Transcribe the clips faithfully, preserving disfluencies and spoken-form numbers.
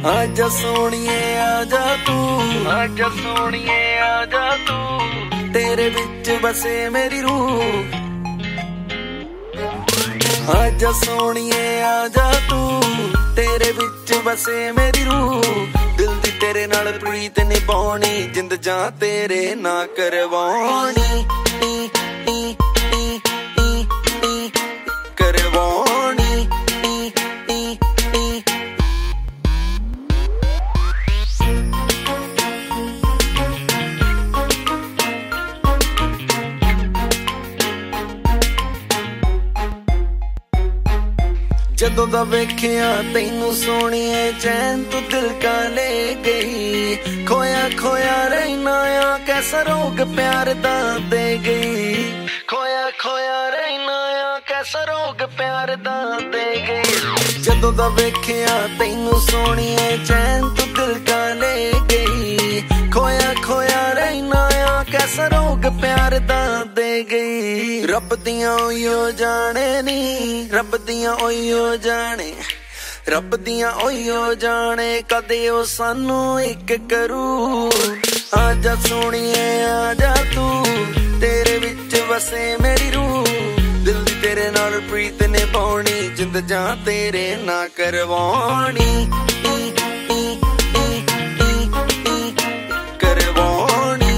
आजा सोनिए आजा तू, आजा सोनिए आजा तू, तेरे बिच बसे मेरी रूह। आजा सोनिए आजा तू, तेरे बिच बसे मेरी रूह। दिल दी तेरे नाल प्रीत निभाउणी, जिंद जां तेरे ना करवाउणी, करवाउणी। जदों दा वेखिया तैनू सोनिए चैन तू दिल का ले गई। खोया खोया रहना आ कैसा रोग प्यार दा दे गई। खोया खोया रहना आ कैसा रोग प्यार दा दे गई। जदों दा वेखिया तैनू सोनिए चैन तू दिल का ले गई। खोया खोया रहना आ कैसा रोग प्यार दा दे गई। रब दियां ओयो जाने नी, रब दियां ओयो जाने, रब दियां ओयो जाने कदे ओ सानू इक करू। आजा सोनिए आजा तू, तेरे विच वसे मेरी रूह। दिल दी तेरे नाल प्रीत निभाउणी, जिंद जां तेरे ना करवाउणी, करवाउणी।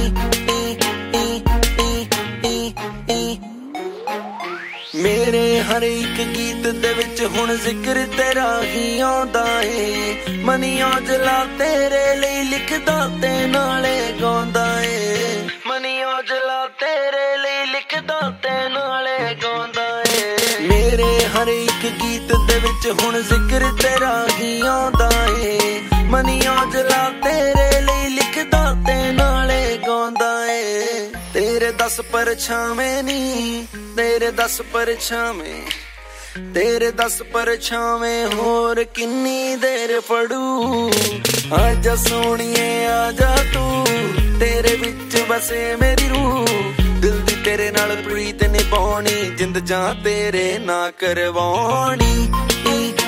मेरे हर एक गीत दे विच हुण जिक्र तेरा ही आउंदा ए। मनी औजला तेरे लई लिखदा ते नाले गाउंदा ए। मनी औजला तेरे लई लिखदा ते नाले गाउंदा ए। मेरे हर एक गीत दे विच हुण जिक्र तेरा ही आउंदा ए। मनी औजला तेरे लई लिखदा ते नाले गाउंदा ए। तेरे दस परछावें नी, तेरे दस परछावें, तेरे दस परछावें होर किन्नी देर पड़ू। आजा सोनिए आजा तू, तेरे बिच बसे मेरी रूह। दिल दी तेरे नाल प्रीत निभाउणी, जिंद जां तेरे ना करवाउणी।